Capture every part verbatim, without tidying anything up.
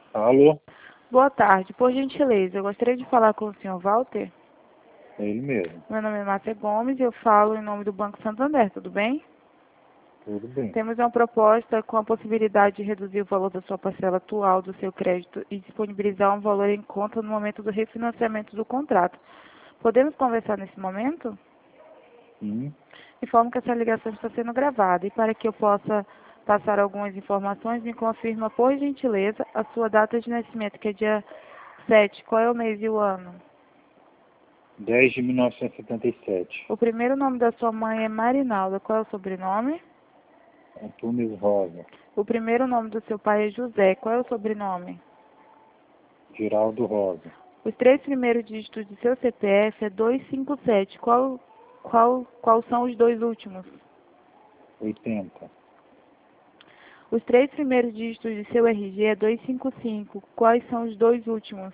Alô? Boa tarde. Por gentileza, eu gostaria de falar com o senhor Walter. É ele mesmo. Meu nome é Márcia Gomes e eu falo em nome do Banco Santander, tudo bem? Tudo bem. Temos uma proposta com a possibilidade de reduzir o valor da sua parcela atual do seu crédito e disponibilizar um valor em conta no momento do refinanciamento do contrato. Podemos conversar nesse momento? Sim. Informo que essa ligação está sendo gravada e para que eu possa passar algumas informações, me confirma, por gentileza, a sua data de nascimento, que é dia sete. Qual é o mês e o ano? dez de mil novecentos e setenta e sete. O primeiro nome da sua mãe é Marinalda. Qual é o sobrenome? Antunes Rosa. O primeiro nome do seu pai é José. Qual é o sobrenome? Giraldo Rosa. Os três primeiros dígitos de seu C P F é duzentos e cinquenta e sete. Qual, qual, qual são os dois últimos? oitenta. Os três primeiros dígitos de seu R G é duzentos e cinquenta e cinco. Quais são os dois últimos?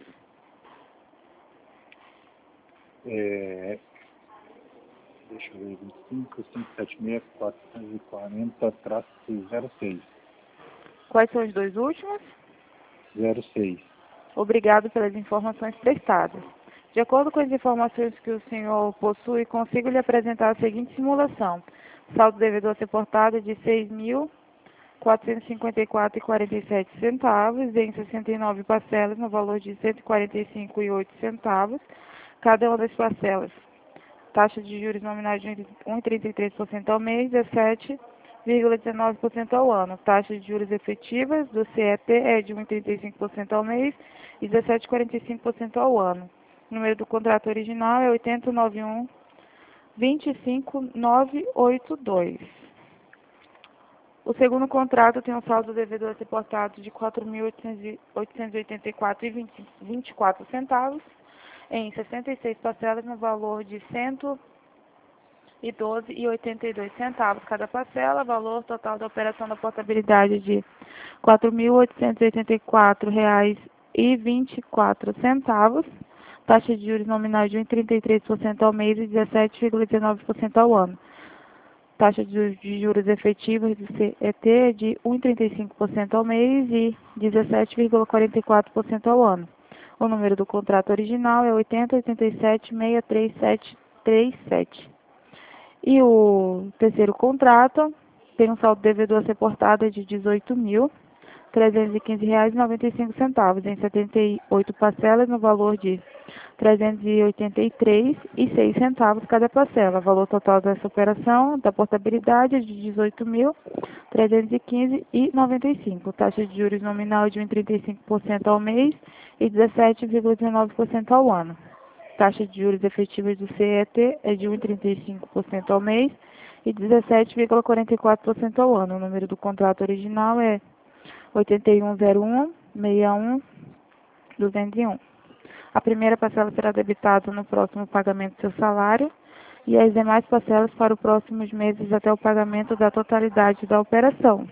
É... Deixa eu ver. vinte e cinco, quinhentos e setenta e seis, quatrocentos e quarenta, traço zero seis. Quais são os dois últimos? zero seis. Obrigado pelas informações prestadas. De acordo com as informações que o senhor possui, consigo lhe apresentar a seguinte simulação. Saldo devedor a ser portado é de seis mil quatrocentos e cinquenta e quatro reais e quarenta e sete centavos em sessenta e nove parcelas no valor de cento e quarenta e cinco reais e oito centavos cada uma das parcelas. Taxa de juros nominais de um vírgula trinta e três por cento ao mês, dezessete vírgula dezenove por cento ao ano. Taxa de juros efetivas do C E T é de um vírgula trinta e cinco por cento ao mês e dezessete vírgula quarenta e cinco por cento ao ano. O número do contrato original é oito zero nove um, dois cinco nove oito dois. O segundo contrato tem um saldo devedor a ser portado de quatro mil oitocentos e oitenta e quatro reais e vinte e quatro centavos em sessenta e seis parcelas no valor de cento e doze reais e oitenta e dois centavos cada parcela, valor total da operação da portabilidade de quatro mil oitocentos e oitenta e quatro reais e vinte e quatro centavos, taxa de juros nominais de um vírgula trinta e três por cento ao mês e dezessete vírgula dezenove por cento ao ano. Taxa de juros efetivas do C E T é de um vírgula trinta e cinco por cento ao mês e dezessete vírgula quarenta e quatro por cento ao ano. O número do contrato original é oito zero oito sete, seis três sete três sete. E o terceiro contrato tem um saldo devedor a ser portado de dezoito mil trezentos e quinze reais e noventa e cinco centavos em setenta e oito parcelas no valor de trezentos e oitenta e três reais e seis centavos cada parcela. Valor total dessa operação da portabilidade é de dezoito mil trezentos e quinze reais e noventa e cinco. Taxa de juros nominal de um vírgula trinta e cinco por cento ao mês e dezessete vírgula dezenove por cento ao ano. Taxa de juros efetivas do C E T é de um vírgula trinta e cinco por cento ao mês e dezessete vírgula quarenta e quatro por cento ao ano. O número do contrato original é oito um zero um, seis um, duzentos e um. A primeira parcela será debitada no próximo pagamento do seu salário e as demais parcelas para os próximos meses até o pagamento da totalidade da operação.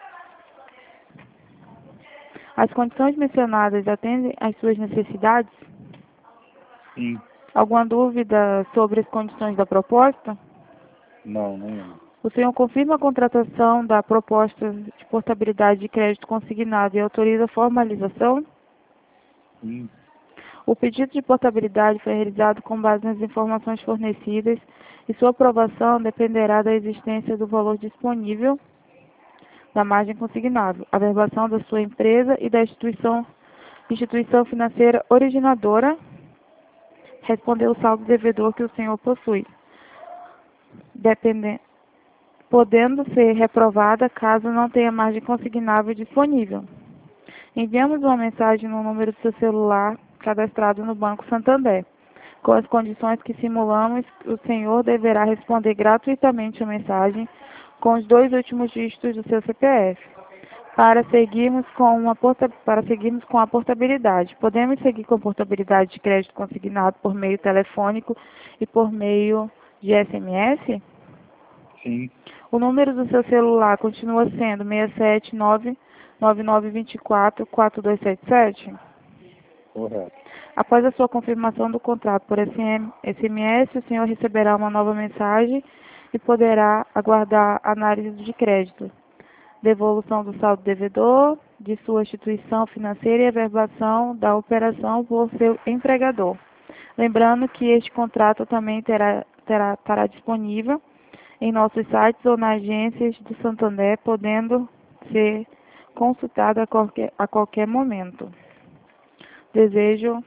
As condições mencionadas atendem às suas necessidades? Sim. Alguma dúvida sobre as condições da proposta? Não, nenhuma. O senhor confirma a contratação da proposta de portabilidade de crédito consignado e autoriza a formalização? Sim. O pedido de portabilidade foi realizado com base nas informações fornecidas e sua aprovação dependerá da existência do valor disponível da margem consignável, a verbação da sua empresa e da instituição, instituição financeira originadora responder o saldo devedor que o senhor possui, dependendo, podendo ser reprovada caso não tenha margem consignável disponível. Enviamos uma mensagem no número do seu celular cadastrado no Banco Santander. Com as condições que simulamos, o senhor deverá responder gratuitamente a mensagem com os dois últimos dígitos do seu C P F. Para seguirmos com, uma porta, para seguirmos com a portabilidade, podemos seguir com a portabilidade de crédito consignado por meio telefônico e por meio de S M S? Sim. O número do seu celular continua sendo seis sete nove, nove nove dois quatro, quatro dois sete sete? Correto. Após a sua confirmação do contrato por S M S, o senhor receberá uma nova mensagem e poderá aguardar análise de crédito, devolução do saldo devedor de sua instituição financeira e averbação da operação por seu empregador. Lembrando que este contrato também terá, terá, estará disponível em nossos sites ou nas agências do Santander, podendo ser consultado a qualquer, a qualquer momento. Desejo,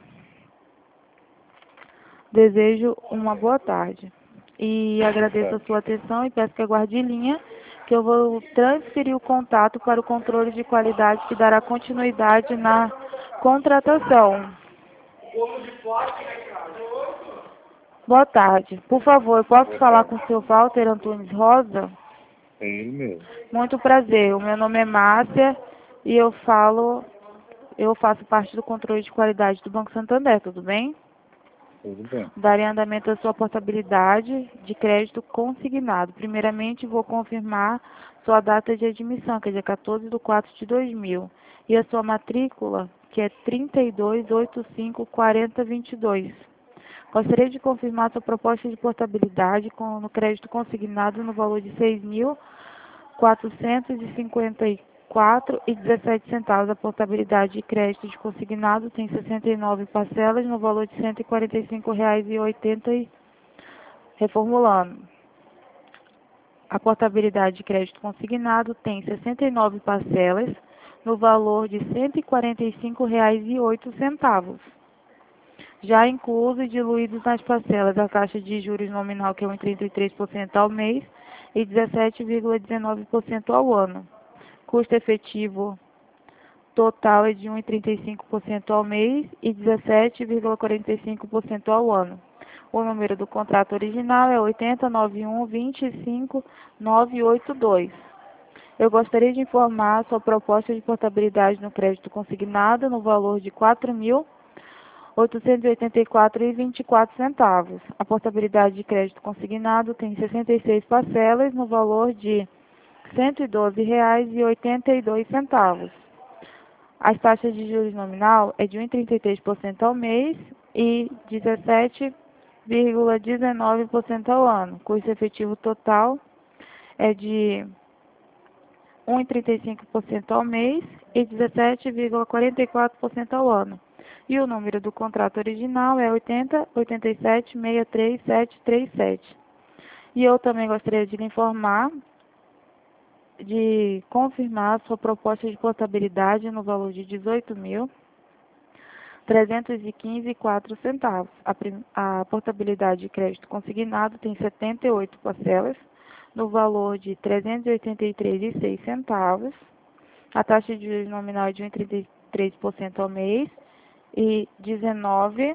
desejo uma boa tarde. E agradeço a sua atenção e peço que aguarde em linha, que eu vou transferir o contato para o controle de qualidade que dará continuidade na contratação. Boa tarde. Por favor, eu posso falar com o senhor Walter Antunes Rosa? É ele mesmo. Muito prazer. O meu nome é Márcia e eu falo, eu faço parte do controle de qualidade do Banco Santander, tudo bem? Tudo bem. Darei andamento à sua portabilidade de crédito consignado. Primeiramente, vou confirmar sua data de admissão, que é dia quatorze de quatro de dois mil, e a sua matrícula, que é trinta e dois, oitenta e cinco, quarenta, vinte e dois. Gostaria de confirmar sua proposta de portabilidade com, no crédito consignado no valor de seis mil quatrocentos e cinquenta e quatro reais e dezessete centavos. A portabilidade de crédito de consignado tem sessenta e nove parcelas no valor de cento e quarenta e cinco reais e oitenta centavos. Reformulando. A portabilidade de crédito consignado tem sessenta e nove parcelas no valor de cento e quarenta e cinco reais e oito centavos. Já incluso e diluídos nas parcelas a taxa de juros nominal, que é um vírgula trinta e três por cento ao mês e dezessete vírgula dezenove por cento ao ano. Custo efetivo total é de um vírgula trinta e cinco por cento ao mês e dezessete vírgula quarenta e cinco por cento ao ano. O número do contrato original é oitenta, noventa e um, vinte e cinco, novecentos e oitenta e dois. Eu gostaria de informar sua proposta de portabilidade no crédito consignado no valor de quatro mil oitocentos e oitenta e quatro reais e vinte e quatro centavos. A portabilidade de crédito consignado tem sessenta e seis parcelas no valor de cento e doze reais e oitenta e dois centavos. As taxas de juros nominal é de um vírgula trinta e três por cento ao mês e dezessete vírgula dezenove por cento ao ano. Custo efetivo total é de um vírgula trinta e cinco por cento ao mês e dezessete vírgula quarenta e quatro por cento ao ano. E o número do contrato original é oitenta, oitenta e sete, sessenta e três, setecentos e trinta e sete. E eu também gostaria de lhe informar, de confirmar sua proposta de portabilidade no valor de dezoito mil trezentos e quinze reais e quatro centavos. A, prim, a portabilidade de crédito consignado tem setenta e oito parcelas no valor de trezentos e oitenta e três reais e seis centavos. A taxa de juros nominal é de um vírgula trinta e três por cento ao mês e dezenove,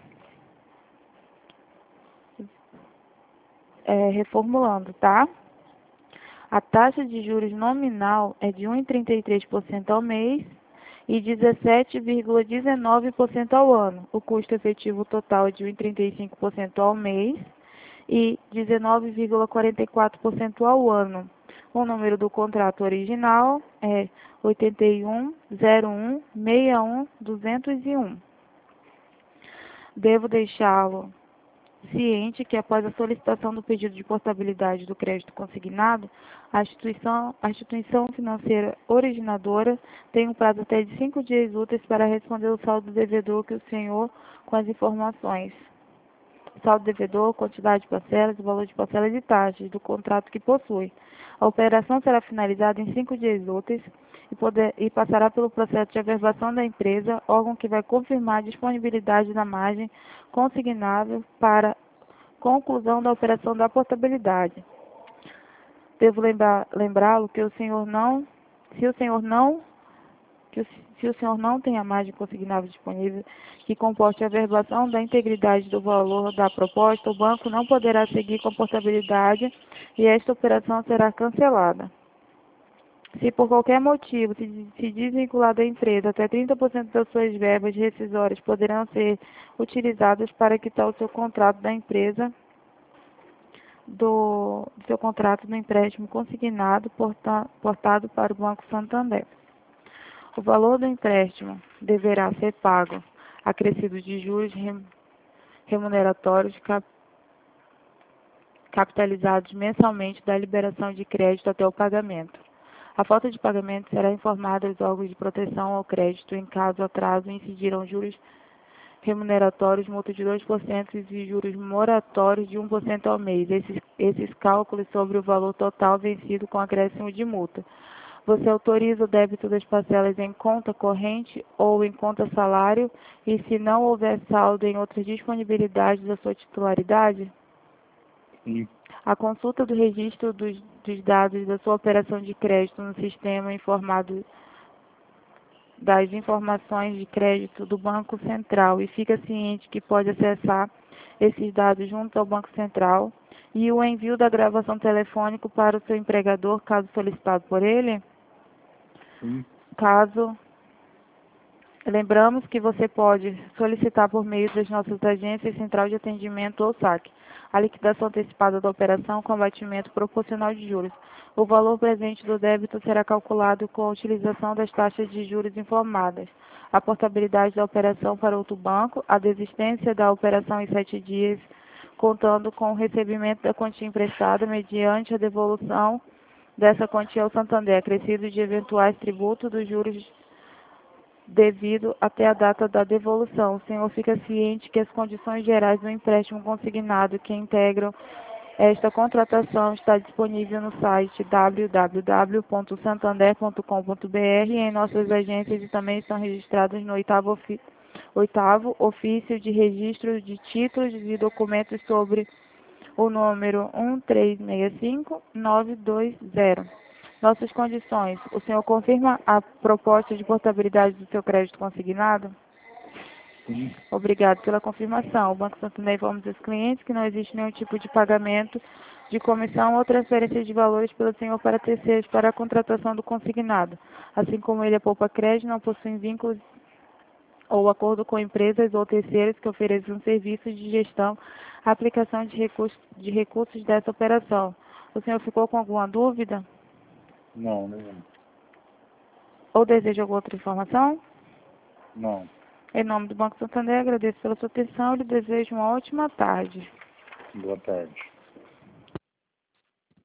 é, reformulando, tá? A taxa de juros nominal é de um vírgula trinta e três por cento ao mês e dezessete vírgula dezenove por cento ao ano. O custo efetivo total é de um vírgula trinta e cinco por cento ao mês e dezenove vírgula quarenta e quatro por cento ao ano. O número do contrato original é oitenta e um, zero um, sessenta e um, duzentos e um. Devo deixá-lo ciente que, após a solicitação do pedido de portabilidade do crédito consignado, a instituição, a instituição financeira originadora tem um prazo até de cinco dias úteis para responder o saldo devedor que o senhor com as informações. Saldo devedor, quantidade de parcelas, valor de parcelas e taxas do contrato que possui. A operação será finalizada em cinco dias úteis e, poder, e passará pelo processo de averbação da empresa, órgão que vai confirmar a disponibilidade da margem consignável para conclusão da operação da portabilidade. Devo lembrar, lembrá-lo que o senhor não, se o senhor não que se o senhor não tem a margem consignável disponível que comporte a averbação da integridade do valor da proposta, o banco não poderá seguir com a portabilidade e esta operação será cancelada. Se por qualquer motivo se, se desvincular da empresa, até trinta por cento das suas verbas rescisórias poderão ser utilizadas para quitar o seu contrato da empresa do, do seu contrato do empréstimo consignado porta, portado para o Banco Santander. O valor do empréstimo deverá ser pago, acrescido de juros remuneratórios cap, capitalizados mensalmente da liberação de crédito até o pagamento. A falta de pagamento será informada aos órgãos de proteção ao crédito. Em caso atraso, incidirão juros remuneratórios, multa de dois por cento e juros moratórios de um por cento ao mês. Esses, esses cálculos sobre o valor total vencido com acréscimo de multa. Você autoriza o débito das parcelas em conta corrente ou em conta salário e, se não houver saldo em outras disponibilidades da sua titularidade? Sim. A consulta do registro dos, dos dados da sua operação de crédito no sistema informado das informações de crédito do Banco Central e fica ciente que pode acessar esses dados junto ao Banco Central e o envio da gravação telefônica para o seu empregador, caso solicitado por ele? Sim. Caso, lembramos que você pode solicitar por meio das nossas agências Central de Atendimento ou saque a liquidação antecipada da operação com abatimento proporcional de juros. O valor presente do débito será calculado com a utilização das taxas de juros informadas, a portabilidade da operação para outro banco, a desistência da operação em sete dias, contando com o recebimento da quantia emprestada mediante a devolução dessa quantia ao Santander, acrescido de eventuais tributos dos juros devido até a data da devolução. O senhor fica ciente que as condições gerais do empréstimo consignado que integram esta contratação está disponível no site w w w ponto santander ponto com ponto b r e em nossas agências e também estão registradas no oitavo, ofi oitavo ofício de registro de títulos e documentos sobre o número um três seis cinco nove dois zero. Nossas condições. O senhor confirma a proposta de portabilidade do seu crédito consignado? Sim. Obrigado pela confirmação. O Banco Santander informa aos clientes que não existe nenhum tipo de pagamento de comissão ou transferência de valores pelo senhor para terceiros para a contratação do consignado. Assim como ele, a Poupa Crédito, não possui vínculos ou acordo com empresas ou terceiros que ofereçam serviços de gestão, aplicação de recursos, de recursos dessa operação. O senhor ficou com alguma dúvida? Não, não. Ou deseja alguma outra informação? Não. Em nome do Banco Santander, agradeço pela sua atenção e lhe desejo uma ótima tarde. Boa tarde.